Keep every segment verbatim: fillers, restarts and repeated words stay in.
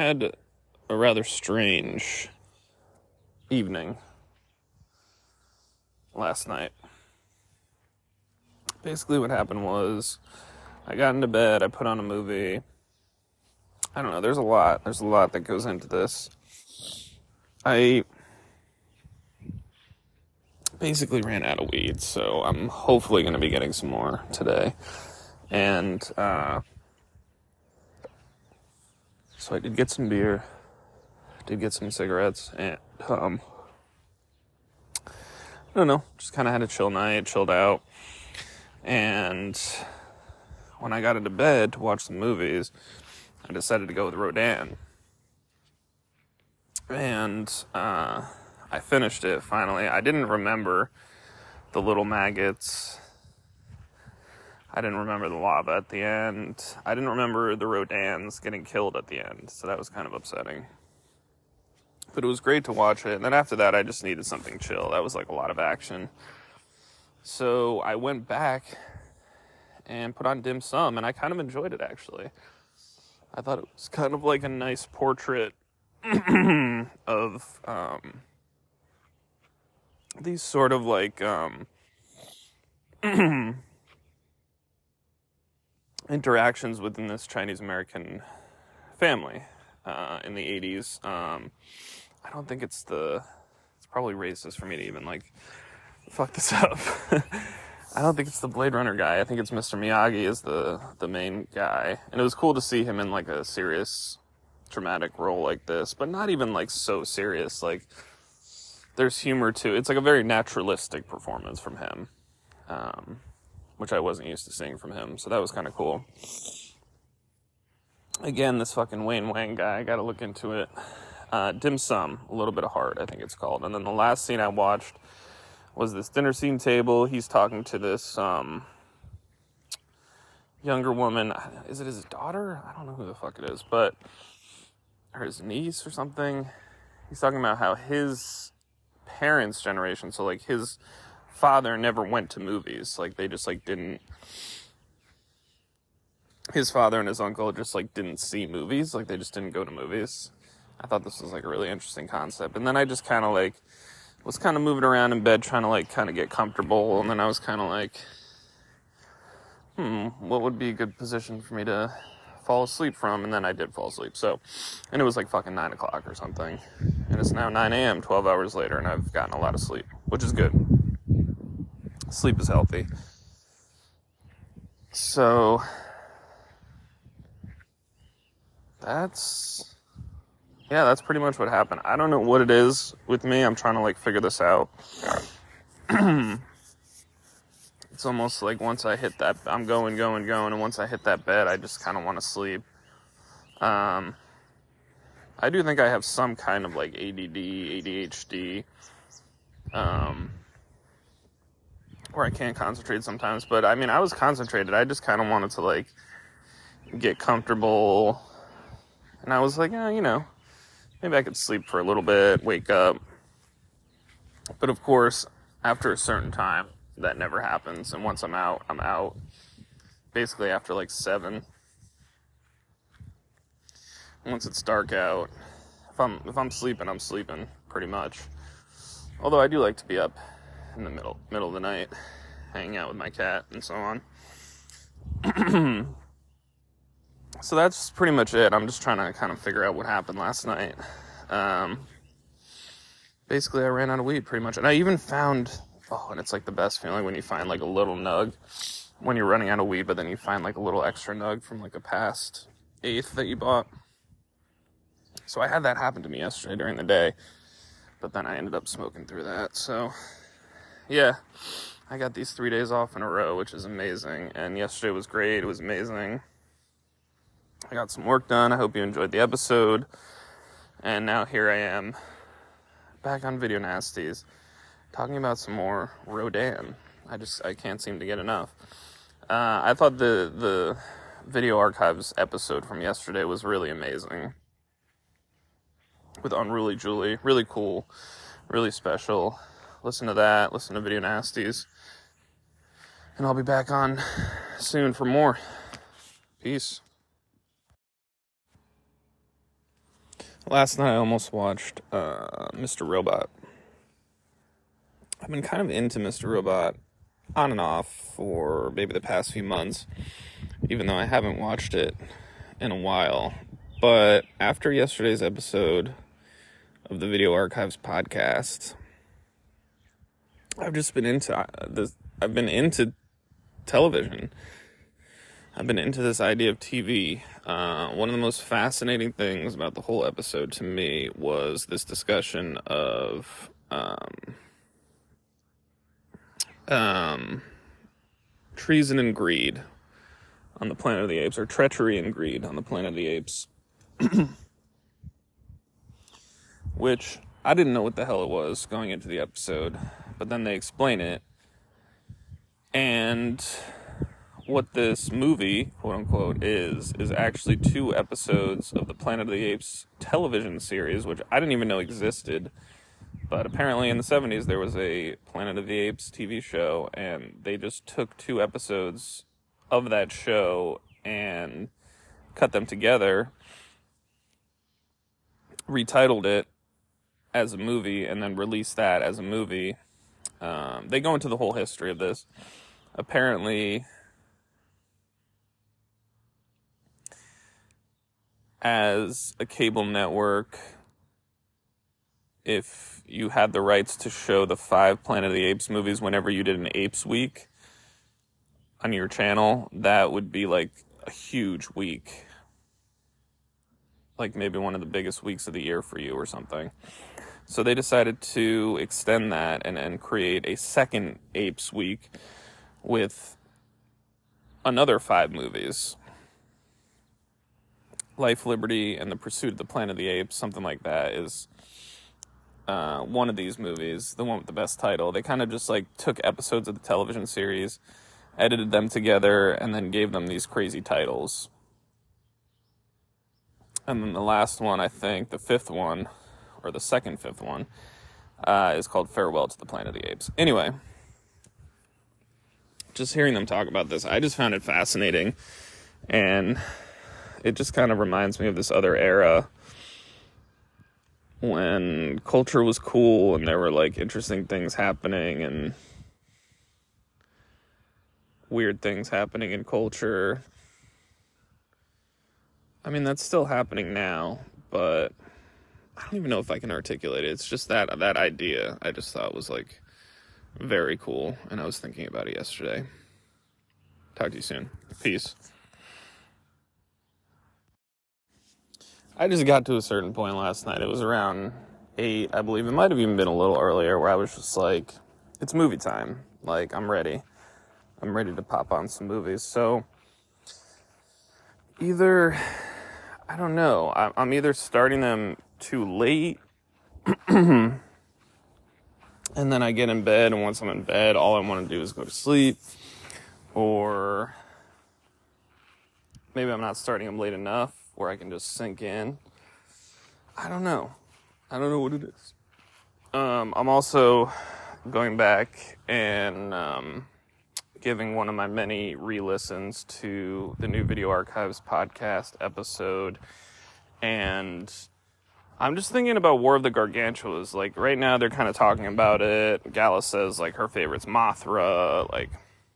had a rather strange evening last night. Basically what happened was I got into bed, I put on a movie. I don't know, there's a lot. There's a lot that goes into this. I basically ran out of weed, so I'm hopefully going to be getting some more today. And uh, so I did get some beer, did get some cigarettes, and um, I don't know, just kind of had a chill night, chilled out. And when I got into bed to watch the movies, I decided to go with Rodan. And uh, I finished it, finally. I didn't remember the little maggots. I didn't remember the lava at the end. I didn't remember the Rodans getting killed at the end, so that was kind of upsetting. But it was great to watch it, and then after that, I just needed something chill. That was like a lot of action. So I went back and put on Dim Sum, and I kind of enjoyed it, actually. I thought it was kind of like a nice portrait of um, these sort of like um, interactions within this Chinese-American family uh, in the eighties. Um, I don't think it's the... It's probably racist for me to even, like, fuck this up. I don't think it's the Blade Runner guy. I think it's Mister Miyagi is the, the main guy. And it was cool to see him in, like, a serious, dramatic role like this. But not even, like, so serious. Like, there's humor, too. It's, like, a very naturalistic performance from him. Um, which I wasn't used to seeing from him. So that was kind of cool. Again, this fucking Wayne Wang guy. I gotta look into it. Uh, Dim Sum. A Little Bit of Heart, I think it's called. And then the last scene I watched was this dinner scene table. He's talking to this um, younger woman. Is it his daughter? I don't know who the fuck it is, but or his niece or something. He's talking about how his parents' generation, so like his father never went to movies. Like they just like didn't. His father and his uncle just like didn't see movies. Like they just didn't go to movies. I thought this was like a really interesting concept. And then I just kind of like was kind of moving around in bed trying to like kind of get comfortable, and then I was kind of like, hmm, what would be a good position for me to fall asleep from? And then I did fall asleep. So, and it was like fucking nine o'clock or something, and it's now nine a.m., twelve hours later, and I've gotten a lot of sleep, which is good. Sleep is healthy. So that's yeah, that's pretty much what happened. I don't know what it is with me. I'm trying to, like, figure this out. It's almost like once I hit that, I'm going, going, going, and once I hit that bed, I just kind of want to sleep. Um, I do think I have some kind of, like, A D D, A D H D, um, where I can't concentrate sometimes. But, I mean, I was concentrated. I just kind of wanted to, like, get comfortable. And I was like, eh, you know, maybe I could sleep for a little bit, wake up. But of course, after a certain time, that never happens. And once I'm out, I'm out. Basically after like seven. Once it's dark out, if I'm if I'm sleeping, I'm sleeping, pretty much. Although I do like to be up in the middle middle of the night, hanging out with my cat and so on. So that's pretty much it. I'm just trying to kind of figure out what happened last night. Um, basically, I ran out of weed, pretty much. And I even found, oh, and it's like the best feeling when you find like a little nug when you're running out of weed, but then you find like a little extra nug from like a past eighth that you bought. So I had that happen to me yesterday during the day, but then I ended up smoking through that. So, yeah, I got these three days off in a row, which is amazing. And yesterday was great. It was amazing. I got some work done. I hope you enjoyed the episode. And now here I am, back on Video Nasties, talking about some more Rodan. I just, I can't seem to get enough. Uh, I thought the, the Video Archives episode from yesterday was really amazing. With Unruly Julie. Really cool. Really special. Listen to that. Listen to Video Nasties. And I'll be back on soon for more. Peace. Last night I almost watched uh, Mister Robot. I've been kind of into Mister Robot on and off for maybe the past few months, even though I haven't watched it in a while. But after yesterday's episode of the Video Archives podcast, I've just been into uh, this. I've been into television. I've been into this idea of T V. Uh, one of the most fascinating things about the whole episode to me was this discussion of um, um, treason and greed on the Planet of the Apes, or treachery and greed on the Planet of the Apes, which I didn't know what the hell it was going into the episode, but then they explain it, and what this movie, quote unquote, is, is actually two episodes of the Planet of the Apes television series, which I didn't even know existed. But apparently in the seventies there was a Planet of the Apes T V show, and they just took two episodes of that show and cut them together, retitled it as a movie, and then released that as a movie. Um, they go into the whole history of this. Apparently, as a cable network, if you had the rights to show the five Planet of the Apes movies whenever you did an Apes Week on your channel, that would be like a huge week. Like maybe one of the biggest weeks of the year for you or something. So they decided to extend that and, and create a second Apes Week with another five movies. Life, Liberty, and the Pursuit of the Planet of the Apes, something like that, is uh, one of these movies, the one with the best title. They kind of just like took episodes of the television series, edited them together, and then gave them these crazy titles. And then the last one, I think, the fifth one, or the second fifth one, uh, is called Farewell to the Planet of the Apes. Anyway, just hearing them talk about this, I just found it fascinating, and it just kind of reminds me of this other era when culture was cool and there were like interesting things happening and weird things happening in culture. I mean, that's still happening now, but I don't even know if I can articulate it. It's just that that idea I just thought was like very cool, and I was thinking about it yesterday. Talk to you soon. Peace. I just got to a certain point last night. It was around eight, I believe. It might have even been a little earlier, where I was just like, it's movie time. Like, I'm ready. I'm ready to pop on some movies. So, either, I don't know. I'm either starting them too late, and then I get in bed, and once I'm in bed, all I want to do is go to sleep, or maybe I'm not starting them late enough where I can just sink in. I don't know. I don't know what it is. Um, I'm also going back and um, giving one of my many re-listens to the new Video Archives podcast episode, and I'm just thinking about War of the Gargantuas. Like, right now they're kind of talking about it. Gala says, like, her favorite's Mothra. Like,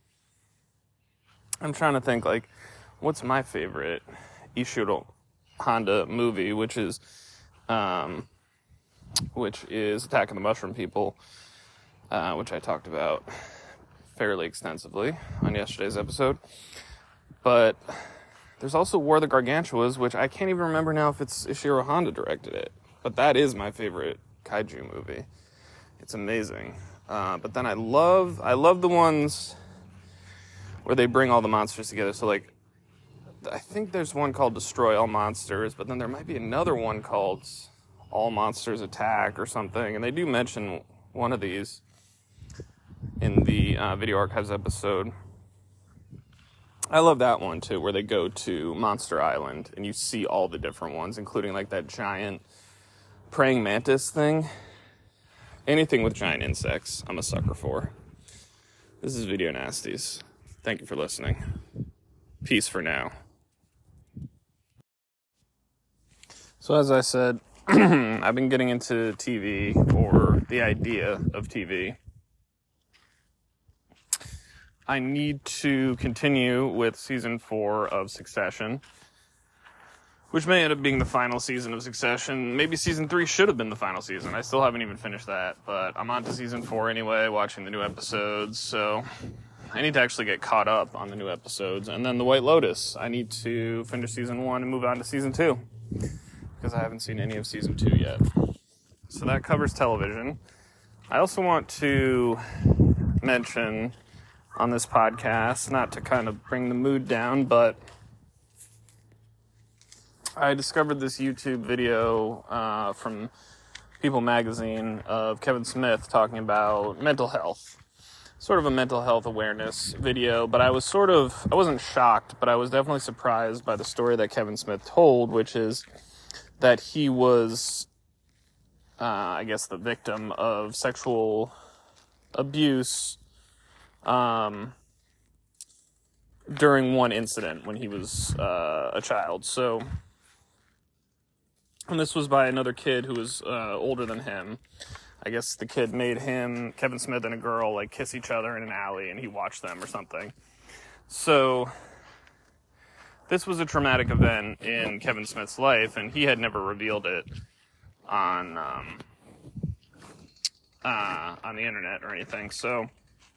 I'm trying to think, like, what's my favorite Ishiro Honda movie, which is, um, which is Attack of the Mushroom People, uh, which I talked about fairly extensively on yesterday's episode. But there's also War of the Gargantuas, which I can't even remember now if it's Ishiro Honda directed it, but that is my favorite kaiju movie. It's amazing. Uh, but then I love, I love the ones where they bring all the monsters together. So, like, I think there's one called Destroy All Monsters, but then there might be another one called All Monsters Attack or something, and they do mention one of these in the uh, Video Archives episode. I love that one too, where they go to Monster Island and you see all the different ones, including like that giant praying mantis thing. Anything with giant insects, I'm a sucker for. This is Video Nasties. Thank you for listening. Peace for now. So as I said, I've been getting into T V, or the idea of T V. I need to continue with season four of Succession, which may end up being the final season of Succession. Maybe season three should have been the final season. I still haven't even finished that, but I'm on to season four anyway, watching the new episodes, so I need to actually get caught up on the new episodes. And then The White Lotus. I need to finish season one and move on to season two, because I haven't seen any of season two yet. So that covers television. I also want to mention on this podcast, not to kind of bring the mood down, but I discovered this YouTube video uh, from People Magazine of Kevin Smith talking about mental health. Sort of a mental health awareness video, but I was sort of, I wasn't shocked, but I was definitely surprised by the story that Kevin Smith told, which is that he was, uh, I guess, the victim of sexual abuse um, during one incident when he was uh, a child. So, and this was by another kid who was uh, older than him. I guess the kid made him, Kevin Smith and a girl, like, kiss each other in an alley, and he watched them or something. So, this was a traumatic event in Kevin Smith's life, and he had never revealed it on um, uh, on the internet or anything. So,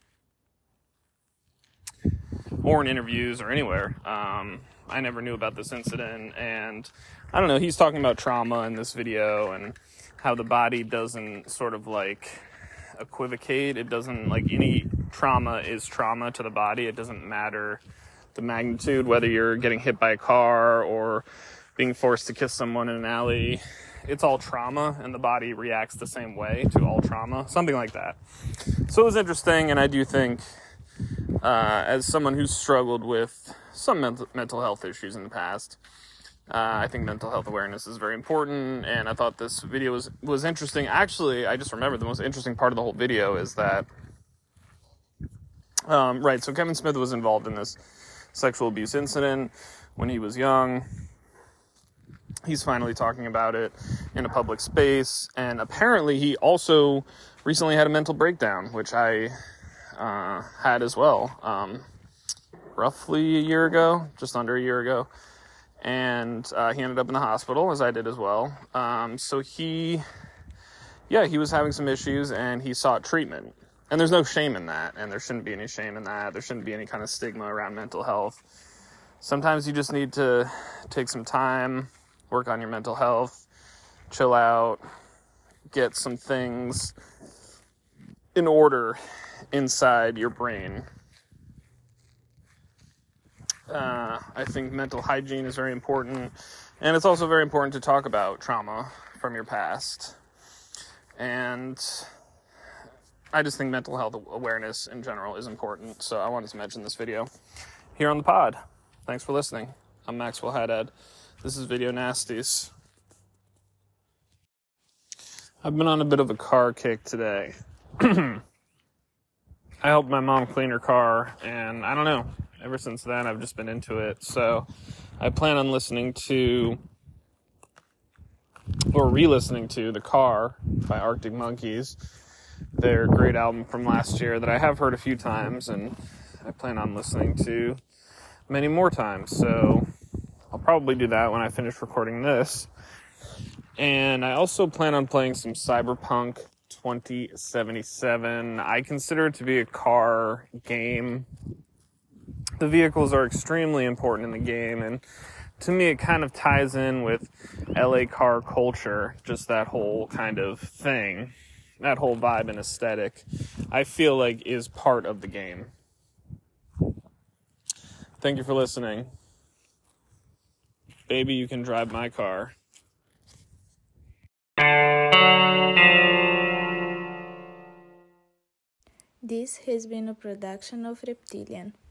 or in interviews or anywhere. Um, I never knew about this incident, and I don't know, he's talking about trauma in this video, and how the body doesn't sort of, like, equivocate. It doesn't, like, any trauma is trauma to the body. It doesn't matter the magnitude, whether you're getting hit by a car or being forced to kiss someone in an alley. It's all trauma, and the body reacts the same way to all trauma. Something like that. So it was interesting, and I do think, uh, as someone who's struggled with some mental, mental health issues in the past, Uh, I think mental health awareness is very important, and I thought this video was, was interesting. Actually, I just remembered the most interesting part of the whole video is that, um, right, so Kevin Smith was involved in this sexual abuse incident when he was young. He's finally talking about it in a public space, and apparently he also recently had a mental breakdown, which I uh, had as well, um, roughly a year ago, just under a year ago. And uh, he ended up in the hospital, as I did as well. Um, so he, yeah, he was having some issues, and he sought treatment. And there's no shame in that, and there shouldn't be any shame in that. There shouldn't be any kind of stigma around mental health. Sometimes you just need to take some time, work on your mental health, chill out, get some things in order inside your brain. Uh, I think mental hygiene is very important, and it's also very important to talk about trauma from your past. And I just think mental health awareness in general is important, so I wanted to mention this video here on the pod. Thanks for listening. I'm Maxwell Haddad. This is Video Nasties. I've been on a bit of a car kick today. I helped my mom clean her car, and I don't know. Ever since then, I've just been into it. So I plan on listening to, or re-listening to, The Car by Arctic Monkeys. Their great album from last year that I have heard a few times, and I plan on listening to many more times. So I'll probably do that when I finish recording this. And I also plan on playing some Cyberpunk twenty seventy-seven. I consider it to be a car game. The vehicles are extremely important in the game, and to me it kind of ties in with L A car culture, just that whole kind of thing, that whole vibe and aesthetic, I feel like is part of the game. Thank you for listening. Baby, you can drive my car. This has been a production of Reptilian.